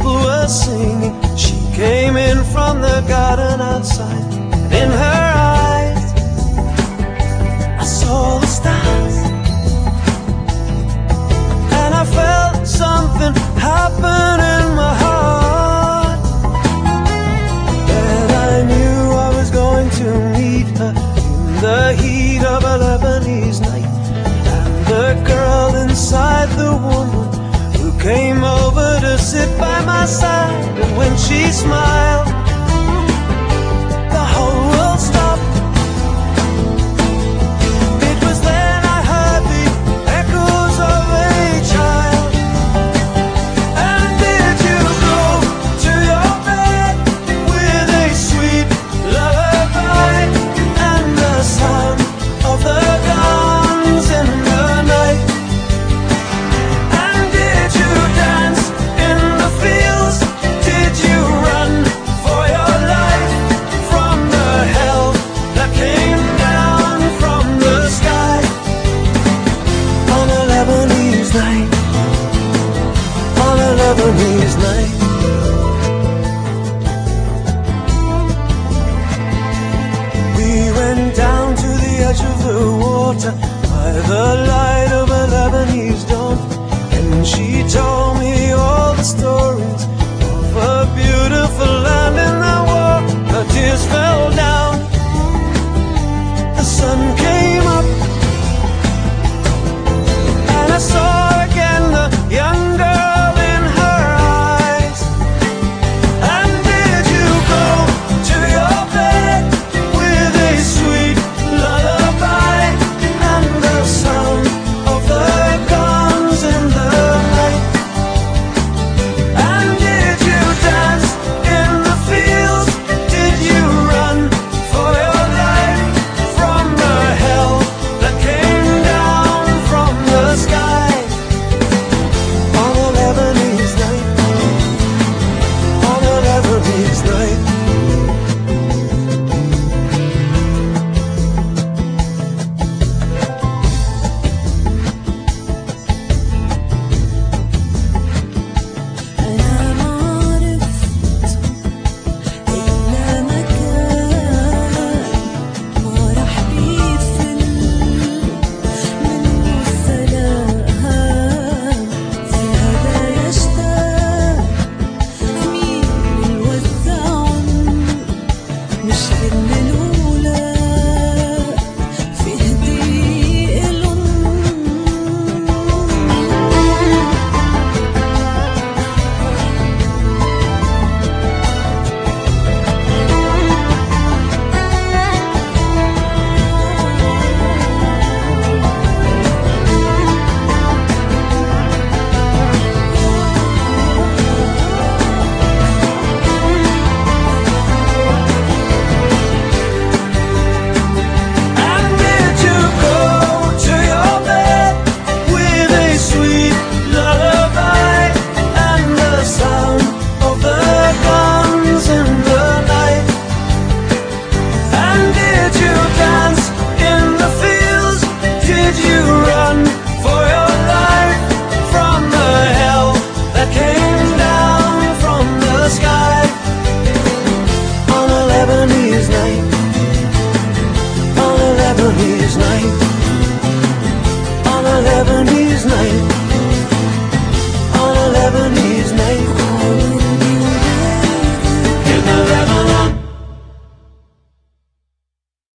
people were singing. She came in from the garden outside, and in her eyes I saw the stars, and I felt something happen in my heart. And I knew I was going to meet her in the heat of a Lebanese night. And the girl inside, the woman who came over to sit by my side, and when she smiled, the whole world stopped. It was then I heard the echoes of a child. And did you go to your bed with a sweet lullaby and the sound of the guns in the night? And did you dance in the fields? Did you run for your life from the hell that came down from the sky on a Lebanese night? On a Lebanese night. We went down to the edge of the water by the light of a Lebanese dawn, and she told me all the stories of a beautiful land in the war. Her tears fell down, the sun came up, and I saw again the young girl in her eyes. And did you go to your bed with a sweet lullaby and the sound of the guns in the night? And did you dance in the fields? Did you run for your life from the hell that came down from the sky on a Lebanese night? On a Lebanese night. أنا ما عرفت إلا مكان ما رح بيفل منه السلام. في هذا يشتاق مين يوزعن، مش هن الأولى في هدية إلن. And did you go to your bed with a sweet lullaby and the sound of the guns in the night? And did you dance in the fields? Did you run for your life from the hell that came down from the sky on a Lebanese night? On a Lebanese night. On a Lebanese night.